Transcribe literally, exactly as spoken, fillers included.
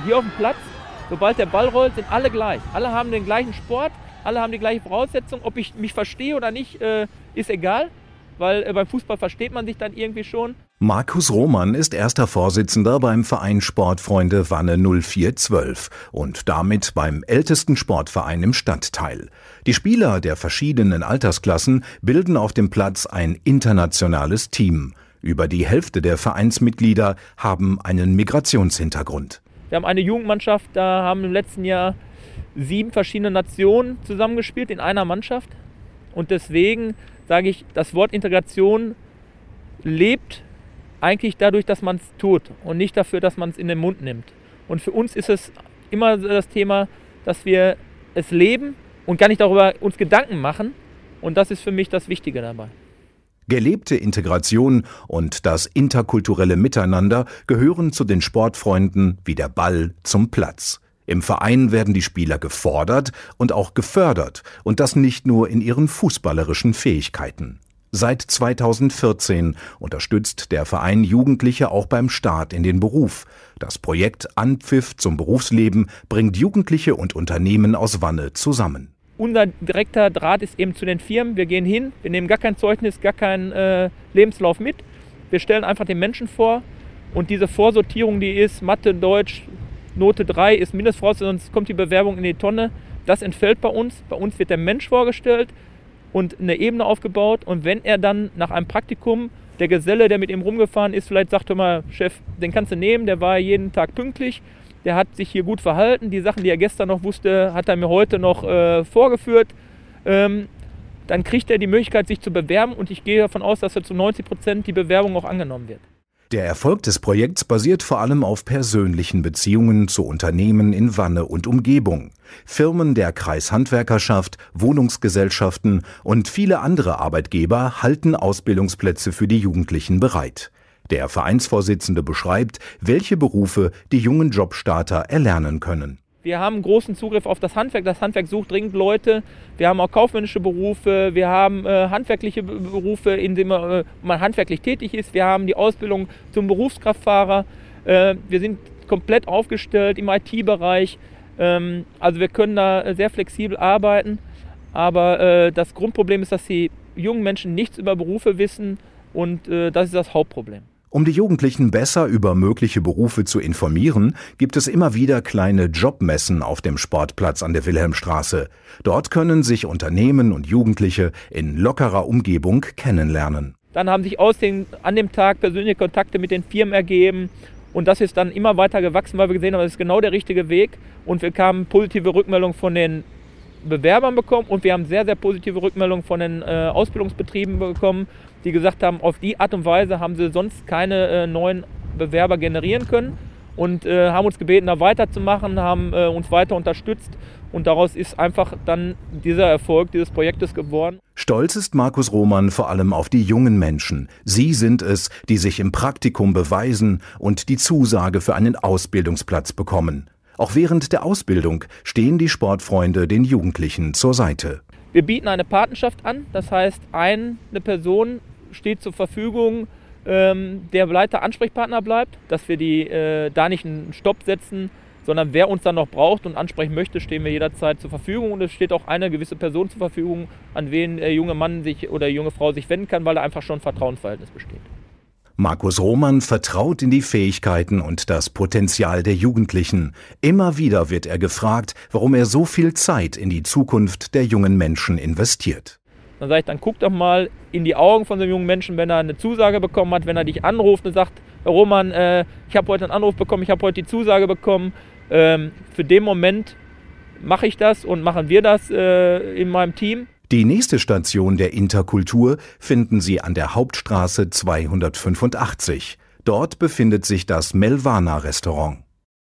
Hier auf dem Platz, sobald der Ball rollt, sind alle gleich. Alle haben den gleichen Sport, alle haben die gleiche Voraussetzung. Ob ich mich verstehe oder nicht, äh, ist egal, weil äh, beim Fußball versteht man sich dann irgendwie schon. Markus Rohmann ist erster Vorsitzender beim Verein Sportfreunde Wanne null vier zwölf und damit beim ältesten Sportverein im Stadtteil. Die Spieler der verschiedenen Altersklassen bilden auf dem Platz ein internationales Team. Über die Hälfte der Vereinsmitglieder haben einen Migrationshintergrund. Wir haben eine Jugendmannschaft, da haben im letzten Jahr sieben verschiedene Nationen zusammengespielt in einer Mannschaft. Und deswegen sage ich, das Wort Integration lebt eigentlich dadurch, dass man es tut und nicht dafür, dass man es in den Mund nimmt. Und für uns ist es immer das Thema, dass wir es leben und gar nicht darüber uns Gedanken machen. Und das ist für mich das Wichtige dabei. Gelebte Integration und das interkulturelle Miteinander gehören zu den Sportfreunden wie der Ball zum Platz. Im Verein werden die Spieler gefordert und auch gefördert, und das nicht nur in ihren fußballerischen Fähigkeiten. Seit zweitausendvierzehn unterstützt der Verein Jugendliche auch beim Start in den Beruf. Das Projekt Anpfiff zum Berufsleben bringt Jugendliche und Unternehmen aus Wanne zusammen. Unser direkter Draht ist eben zu den Firmen. Wir gehen hin, wir nehmen gar kein Zeugnis, gar keinen äh, Lebenslauf mit. Wir stellen einfach den Menschen vor, und diese Vorsortierung, die ist Mathe, Deutsch, Note drei ist Mindestvoraussetzung, sonst kommt die Bewerbung in die Tonne. Das entfällt bei uns. Bei uns wird der Mensch vorgestellt und eine Ebene aufgebaut. Und wenn er dann nach einem Praktikum, der Geselle, der mit ihm rumgefahren ist, vielleicht sagt, hör mal, Chef, den kannst du nehmen, der war jeden Tag pünktlich, der hat sich hier gut verhalten, die Sachen, die er gestern noch wusste, hat er mir heute noch äh, vorgeführt. Ähm, dann kriegt er die Möglichkeit, sich zu bewerben, und ich gehe davon aus, dass er zu neunzig Prozent die Bewerbung auch angenommen wird. Der Erfolg des Projekts basiert vor allem auf persönlichen Beziehungen zu Unternehmen in Wanne und Umgebung. Firmen der Kreishandwerkerschaft, Wohnungsgesellschaften und viele andere Arbeitgeber halten Ausbildungsplätze für die Jugendlichen bereit. Der Vereinsvorsitzende beschreibt, welche Berufe die jungen Jobstarter erlernen können. Wir haben großen Zugriff auf das Handwerk. Das Handwerk sucht dringend Leute. Wir haben auch kaufmännische Berufe. Wir haben äh, handwerkliche Berufe, in denen man, äh, man handwerklich tätig ist. Wir haben die Ausbildung zum Berufskraftfahrer. Äh, wir sind komplett aufgestellt im I T-Bereich. Ähm, also wir können da sehr flexibel arbeiten. Aber äh, das Grundproblem ist, dass die jungen Menschen nichts über Berufe wissen. Und äh, das ist das Hauptproblem. Um die Jugendlichen besser über mögliche Berufe zu informieren, gibt es immer wieder kleine Jobmessen auf dem Sportplatz an der Wilhelmstraße. Dort können sich Unternehmen und Jugendliche in lockerer Umgebung kennenlernen. Dann haben sich aus den, an dem Tag persönliche Kontakte mit den Firmen ergeben. Und das ist dann immer weiter gewachsen, weil wir gesehen haben, das ist genau der richtige Weg. Und wir haben positive Rückmeldungen von den Bewerbern bekommen, und wir haben sehr, sehr positive Rückmeldungen von den äh, Ausbildungsbetrieben bekommen, die gesagt haben, auf die Art und Weise haben sie sonst keine äh, neuen Bewerber generieren können, und äh, haben uns gebeten, da weiterzumachen, haben äh, uns weiter unterstützt, und daraus ist einfach dann dieser Erfolg dieses Projektes geworden. Stolz ist Markus Rohmann vor allem auf die jungen Menschen. Sie sind es, die sich im Praktikum beweisen und die Zusage für einen Ausbildungsplatz bekommen. Auch während der Ausbildung stehen die Sportfreunde den Jugendlichen zur Seite. Wir bieten eine Patenschaft an, das heißt, eine Person steht zur Verfügung, ähm, der weiter Ansprechpartner bleibt, dass wir die, äh, da nicht einen Stopp setzen, sondern wer uns dann noch braucht und ansprechen möchte, stehen wir jederzeit zur Verfügung. Und es steht auch eine gewisse Person zur Verfügung, an wen der junge Mann sich oder junge Frau sich wenden kann, weil da einfach schon ein Vertrauensverhältnis besteht. Markus Rohmann vertraut in die Fähigkeiten und das Potenzial der Jugendlichen. Immer wieder wird er gefragt, warum er so viel Zeit in die Zukunft der jungen Menschen investiert. Dann sage ich, dann guck doch mal in die Augen von so einem jungen Menschen, wenn er eine Zusage bekommen hat, wenn er dich anruft und sagt, Herr Rohmann, äh, ich habe heute einen Anruf bekommen, ich habe heute die Zusage bekommen. Ähm, für den Moment mache ich das und machen wir das äh, in meinem Team. Die nächste Station der Interkultur finden Sie an der Hauptstraße zweihundertfünfundachtzig. Dort befindet sich das Melvana Restaurant.